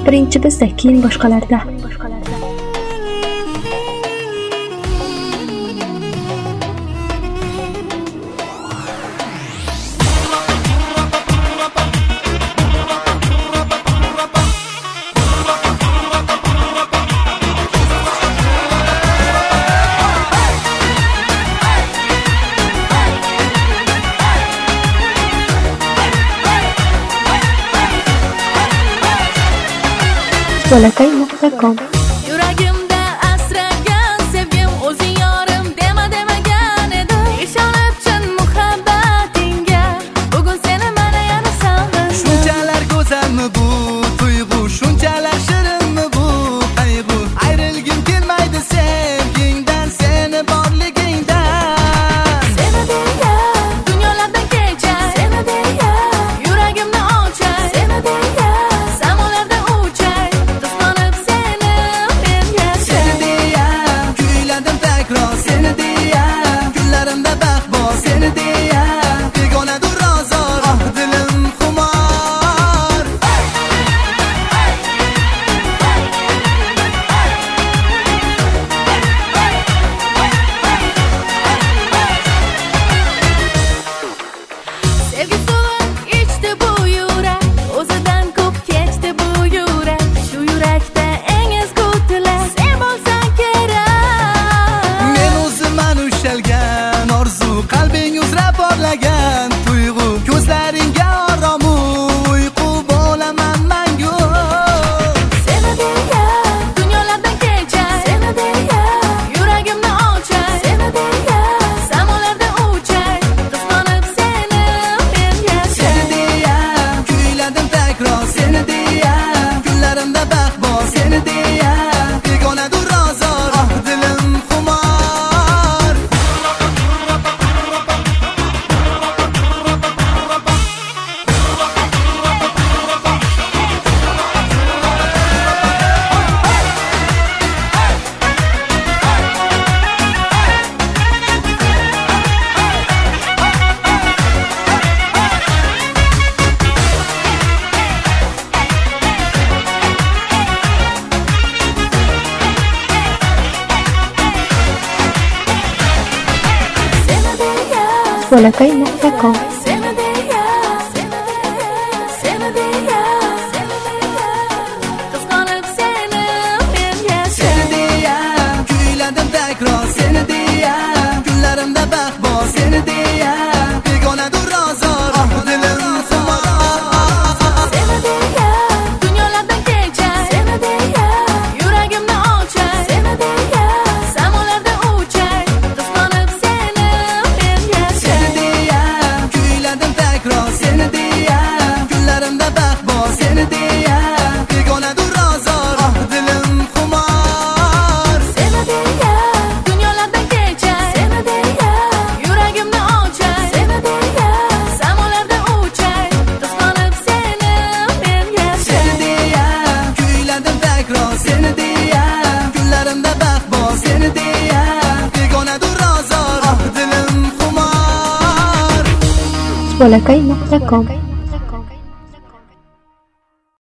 birinchi bizda, keyin boshqalarda. Bolakay.com Yuragimda asragan sevgim o'zing yorim demagan edi. Ishonib chin muhabbatingga bugun seni mana yana sog'indim. Shunchalar go'zalmi bu tuyg'u, shunchalar shirinmi bu qayg'u. Ayrilgim kelmaydi sevgingdan, seni borligingdan. Seni deya dunyolardan kechar, seni deya yuragimni ochar, seni deya samolarda uchar. Seni deya kunlarimda baxt bor, seni deya begonadur rozor, ah dilim xumor. Sevgi suvi ichdi bu yurak, o'zidan ko'p kechdi bu yurak. Shu yurakda eng ezgu tilak sen bo'lsan kerak. Ushalgan orzu, qalbing uzra porlagan tuyg'u, ko'zlaringga oromu uyqu bo'laman mangu. Seni deya dunyolardan kechar, seni deya yuragimni ochar, seni deya samolarda uchar. Qizg'onib seni men yashar. Seni deya kuyladim takror, seni deya kunlarimda baxt bor, seni deya begonadur rozor, ah dilim xumor. Bolakay.com Seni deya, seni deya qizg'onib seni men yashar. Seni deya kuyladim takror, seni deya kunlarimda baxt bor, seni deya begonadur rozor, ah dilim xumor. Seni deya dunyolardan kechar, seni deya yuragimni ochar, seni deya samolarda uchar. Qizg'onib seni men yashar. Seni deya kuyladim takror, seni deya kunlarimda baxt bor, seni deya begonadur rozor, ah dilim xumor. Seni deya dunyolardan kechar, seni deya yuragimni ochar, seni deya samolarda uchar. Qizg'onib seni men yashar. Seni deya kuyladim takror, seni deya kunlarimda baxt bor, seni deya begonadur rozor, ah dilim xumor. Bolakay.com